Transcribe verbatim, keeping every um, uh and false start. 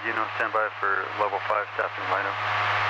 Juno, stand by for level five staffing lineup.